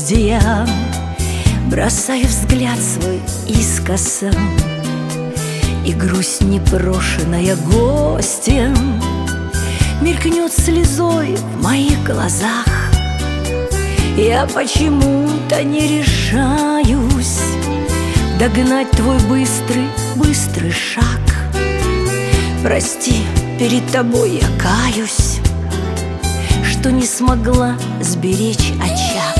я бросаю взгляд свой искоса, и грусть непрошенная гостем мелькнет слезой в моих глазах. Я почему-то не решаюсь догнать твой быстрый шаг. Прости, перед тобой я каюсь, что не смогла сберечь очаг.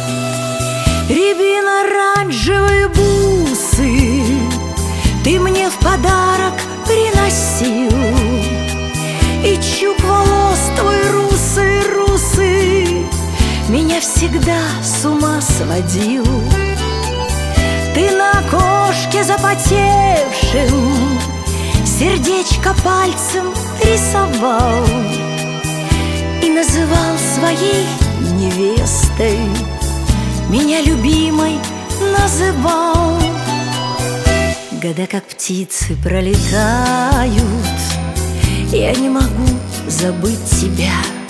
Рябино-оранжевые бусы ты мне в подарок приносил, и чуб волос твой русый меня всегда с ума сводил. Ты на окошке запотевшем сердечко пальцем рисовал и называл своей невестой, меня любимой называл. Года как птицы пролетают, я не могу забыть тебя,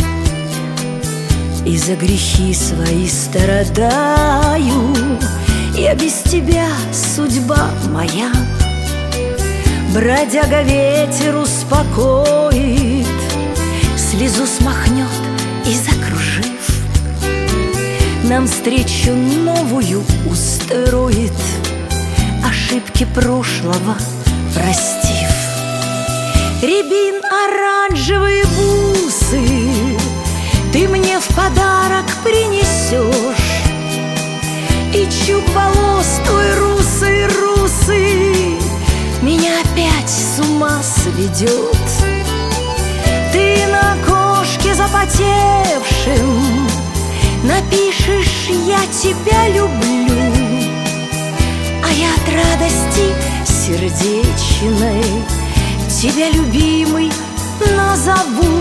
и за грехи свои страдаю. Я без тебя судьба моя. Бродяга ветер успокоит, слезу смахнет и, закружив, нам встречу новую устроит, ошибки прошлого простив. Рябин-оранжевые бусы ты мне в подарок принесешь, и чуб волос твой русый меня опять с ума сведет. Ты на окошке запотевшем напишешь: я тебя люблю, а я от радости сердечной тебя, любимый, назову.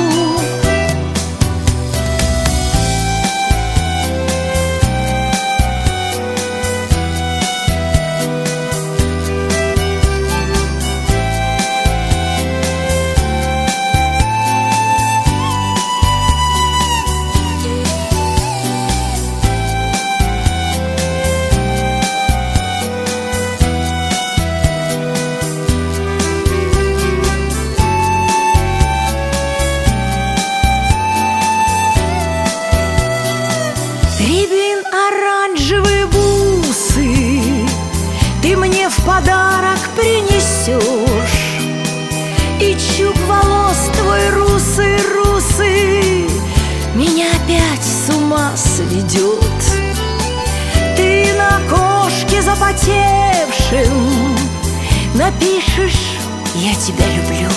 Рябин-оранжевые бусы ты мне в подарок принесешь, и чуб волос твой русый меня опять с ума сведет. Ты на окошке запотевшем напишешь: я тебя люблю,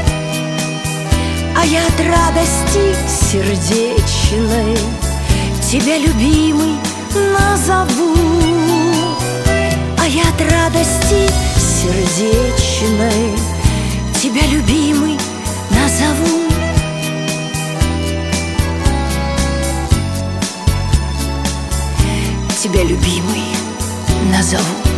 а я от радости сердечной тебя, любимый, назову. А я от радости сердечной тебя, любимый, назову. Тебя, любимый, назову.